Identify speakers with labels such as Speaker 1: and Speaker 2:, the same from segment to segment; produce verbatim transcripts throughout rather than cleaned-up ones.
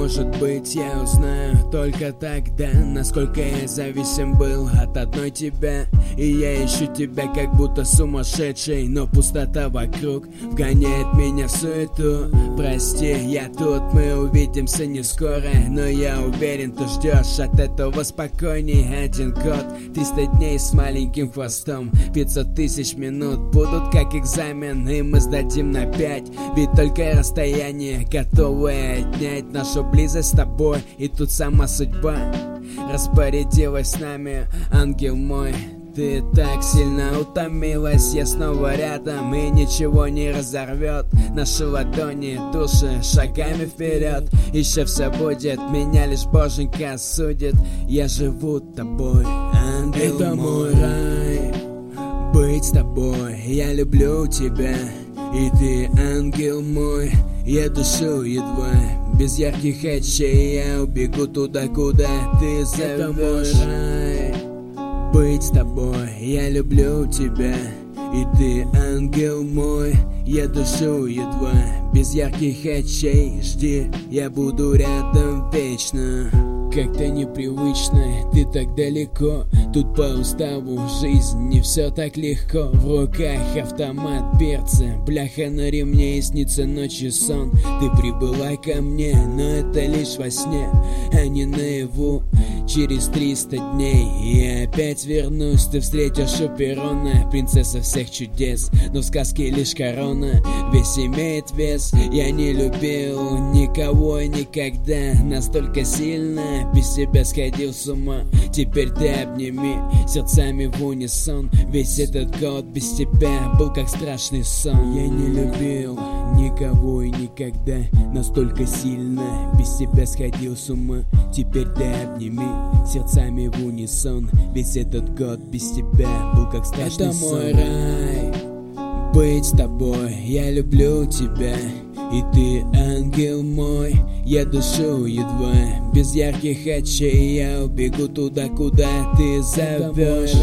Speaker 1: может быть, я узнаю только тогда, насколько я зависим был от одной тебя. И я ищу тебя как будто сумасшедший, но пустота вокруг вгоняет меня в суету. Прости, я тут, мы увидимся не скоро, но я уверен, ты ждешь от этого спокойней. Один год, триста дней с маленьким хвостом, пятьсот тысяч минут будут как экзамен, и мы сдадим на пять. Ведь только расстояние готовое отнять нашу близость с тобой. И тут сама судьба распорядилась с нами, ангел мой. Ты так сильно утомилась, я снова рядом, и ничего не разорвет наши ладони, души шагами вперед. Еще все будет, меня лишь Боженька судит. Я живу тобой, ангел Это мой рай, быть с тобой. Я люблю тебя, и ты ангел мой. Я душу едва, без ярких очей я убегу туда, куда ты зовешь. Это мой рай, быть с тобой. Я люблю тебя, и ты ангел мой. Я душу едва, без ярких очей. Жди, я буду рядом вечно. Как-то непривычно, ты так далеко. Тут по уставу жизнь не все так легко. В руках автомат, перцы, бляха на ремне, и снится ночью сон. Ты прибыла ко мне, но это лишь во сне, а не наяву. Через триста дней я опять вернусь. Ты встретишь у перрона принцесса всех чудес, но в сказке лишь корона весь имеет вес. Я не любил никого никогда настолько сильно, без тебя сходил с ума. Теперь ты обними сердцами в унисон. Весь этот год без тебя был как страшный сон. Я не любил никого и никогда настолько сильно, без тебя сходил с ума. Теперь ты обними сердцами в унисон. Весь этот год без тебя был как страшный Это сон. Это мой рай, быть с тобой. Я люблю тебя, и ты ангел мой. Я душу едва, без ярких очей я убегу туда, куда ты зовешь.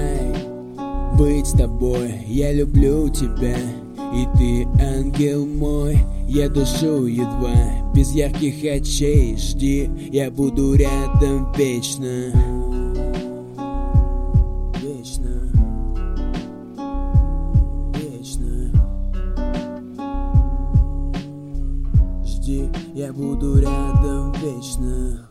Speaker 1: Рай, быть с тобой. Я люблю тебя, и ты ангел мой. Я душу едва, без ярких очей. Жди, я буду рядом вечно. Вечно. Вечно. Жди, я буду рядом вечно.